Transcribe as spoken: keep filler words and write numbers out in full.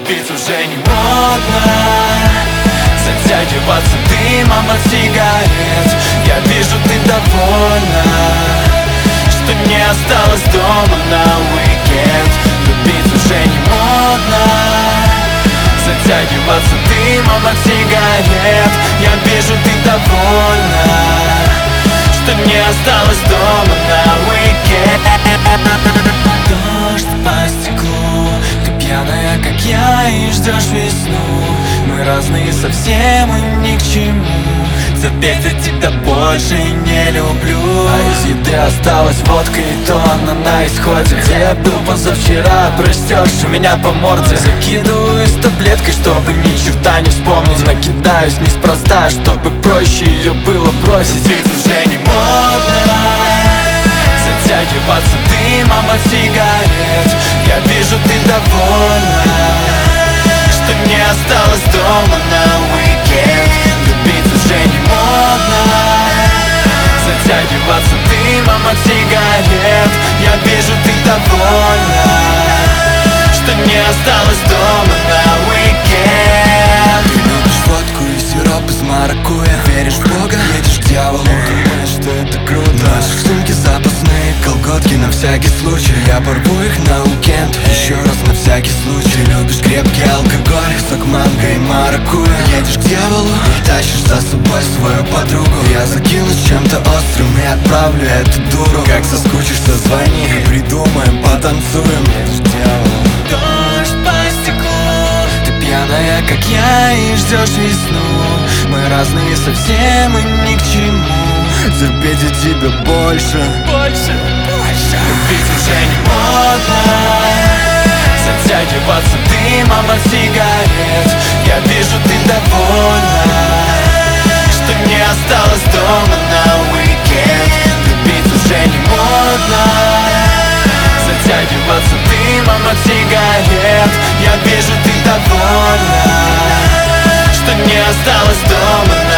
Любить уже не модно, затягиваться дымом от сигарет. Я вижу, ты довольна, что не осталось дома на уикенд. Любить уже не модно, затягиваться дымом от сигарет. Я вижу, ты довольна, что не осталось дома на уикенд. Дождь по стеклу, ты пьяная, как я, и ждешь весну. Мы разные совсем и ни к чему. Заметь, тебя больше не люблю. А из еды осталась водка, и то она на исходе. Где я был позавчера, простёшь меня по морде. Закидываюсь таблеткой, чтобы ни черта не вспомнить. Накидаюсь неспроста, чтобы проще ее было бросить. Ведь уже не модно затягиваться дымом от сигарет. Я вижу, ты довольна, что не осталось дома на уикенд. Любить уже не модно, затягиваться дымом от сигарет. Я вижу, ты довольна, что не осталось дома на уикенд. Ты любишь водку и сироп из маракуйя. Веришь в Бога, едешь к дьяволу, думаешь, что это круто. Носишь в сумке запасные колготки на всякий случай. Я порву их на уикенд, еще раз на всякий случай. Любишь крепкий алкоголь, сок манго и маракуйя. Едешь к дьяволу и тащишь за собой свою подругу. Я закинусь чем-то острым и отправлю эту дуру. Как соскучишься, звони, придумаем, потанцуем. Едешь к дьяволу. Дождь по стеклу, ты пьяная, как я, и ждешь весну. Мы разные совсем и ни к чему. Терпеть я тебя больше, больше, больше. Любить уже не модно, затягиваться дымом от сигарет. Я вижу, ты довольна, что не осталось дома на уикенд. Любить уже не модно, затягиваться дымом от сигарет. Я вижу, ты довольна, что не осталось дома на